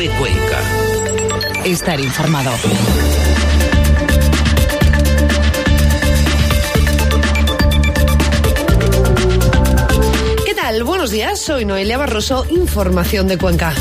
TV Cuenca. Estar informado. ¿Qué tal? Buenos días, soy Noelia Barroso, información de Cuenca.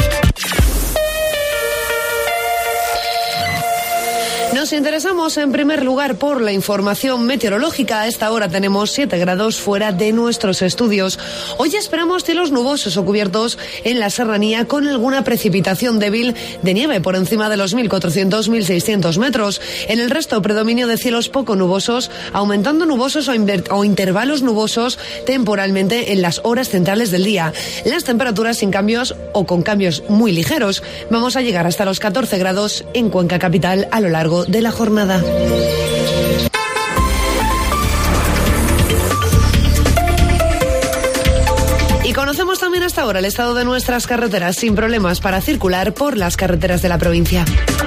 Nos interesamos en primer lugar por la información meteorológica. A esta hora tenemos 7 grados fuera de nuestros estudios. Hoy esperamos cielos nubosos o cubiertos en la serranía con alguna precipitación débil de nieve por encima de los 1.400-1.600 metros. En el resto, predominio de cielos poco nubosos, aumentando nubosos o intervalos nubosos temporalmente en las horas centrales del día. Las temperaturas sin cambios o con cambios muy ligeros. Vamos a llegar hasta los 14 grados en Cuenca capital a lo largo de la jornada. Y conocemos también hasta ahora el estado de nuestras carreteras sin problemas para circular por las carreteras de la provincia.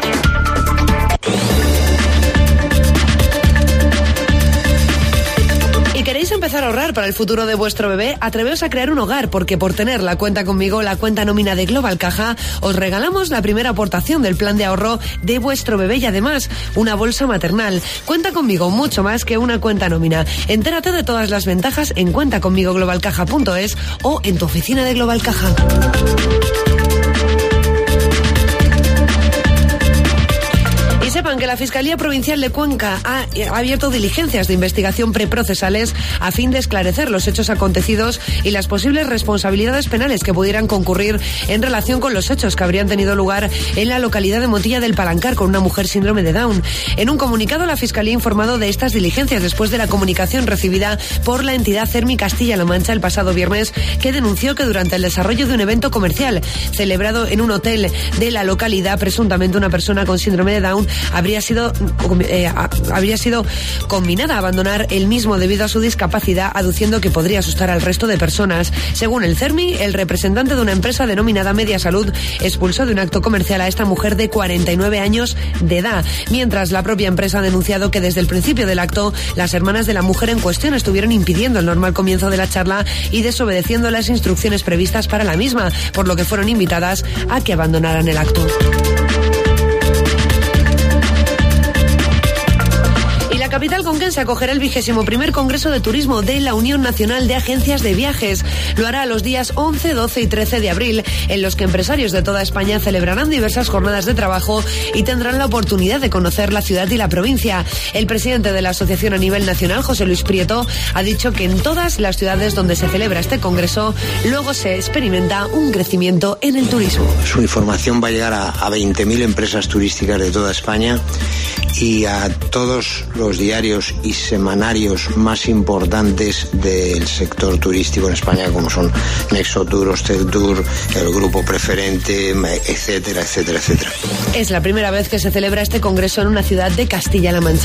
¿Queréis empezar a ahorrar para el futuro de vuestro bebé? Atreveos a crear un hogar, porque por tener la cuenta conmigo, la cuenta nómina de Global Caja, os regalamos la primera aportación del plan de ahorro de vuestro bebé y además una bolsa maternal. Cuenta conmigo, mucho más que una cuenta nómina. Entérate de todas las ventajas en cuentacomigoglobalcaja.es o en tu oficina de Global Caja. Sepan que la Fiscalía Provincial de Cuenca ha abierto diligencias de investigación preprocesales a fin de esclarecer los hechos acontecidos y las posibles responsabilidades penales que pudieran concurrir en relación con los hechos que habrían tenido lugar en la localidad de Montilla del Palancar con una mujer síndrome de Down. En un comunicado, la Fiscalía ha informado de estas diligencias después de la comunicación recibida por la entidad Cermi Castilla-La Mancha el pasado viernes, que denunció que durante el desarrollo de un evento comercial celebrado en un hotel de la localidad, presuntamente una persona con síndrome de Down habría sido combinada a abandonar el mismo debido a su discapacidad, aduciendo que podría asustar al resto de personas. Según el CERMI, el representante de una empresa denominada Media Salud expulsó de un acto comercial a esta mujer de 49 años de edad, mientras la propia empresa ha denunciado que desde el principio del acto las hermanas de la mujer en cuestión estuvieron impidiendo el normal comienzo de la charla y desobedeciendo las instrucciones previstas para la misma, por lo que fueron invitadas a que abandonaran el acto. La capital conquense acogerá el 21º Congreso de Turismo de la Unión Nacional de Agencias de Viajes. Lo hará los días 11, 12 y 13 de abril, en los que empresarios de toda España celebrarán diversas jornadas de trabajo y tendrán la oportunidad de conocer la ciudad y la provincia. El presidente de la asociación a nivel nacional, José Luis Prieto, ha dicho que en todas las ciudades donde se celebra este congreso, luego se experimenta un crecimiento en el turismo. Su información va a llegar a 20.000 empresas turísticas de toda España y a todos los diarios y semanarios más importantes del sector turístico en España, como son Nexo Tour, Hostel Tour, el Grupo Preferente, etcétera, etcétera, etcétera. Es la primera vez que se celebra este congreso en una ciudad de Castilla-La Mancha.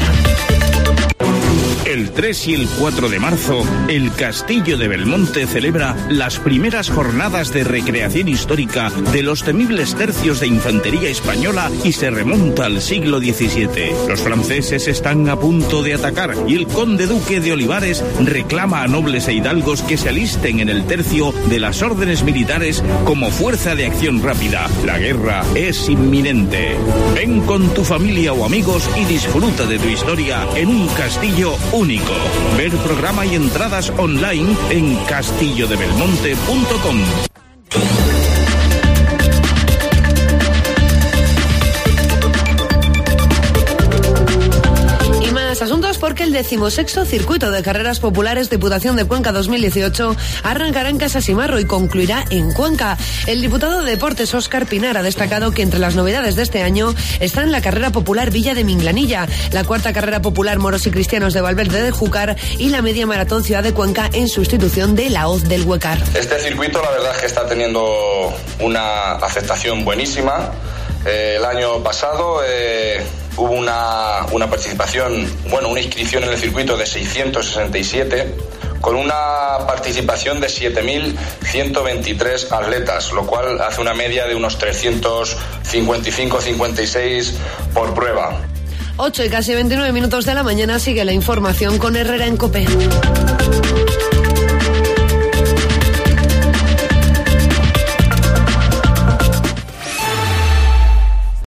El 3 y el 4 de marzo, el Castillo de Belmonte celebra las primeras jornadas de recreación histórica de los temibles tercios de infantería española y se remonta al siglo XVII. Los franceses están a punto de atacar y el conde duque de Olivares reclama a nobles e hidalgos que se alisten en el tercio de las órdenes militares como fuerza de acción rápida. La guerra es inminente. Ven con tu familia o amigos y disfruta de tu historia en un castillo único. Ver programa y entradas online en castillodebelmonte.com. Asuntos porque el 16º Circuito de Carreras Populares Diputación de Cuenca 2018 arrancará en Casasimarro y concluirá en Cuenca. El diputado de Deportes, Óscar Pinar, ha destacado que entre las novedades de este año están la Carrera Popular Villa de Minglanilla, la cuarta Carrera Popular Moros y Cristianos de Valverde de Júcar y la Media Maratón Ciudad de Cuenca en sustitución de la Hoz del Huecar. Este circuito la verdad es que está teniendo una aceptación buenísima. El año pasado hubo una participación, una inscripción en el circuito de 667, con una participación de 7.123 atletas, lo cual hace una media de unos 355-56 por prueba. 8 y casi 29 minutos de la mañana, sigue la información con Herrera en COPE.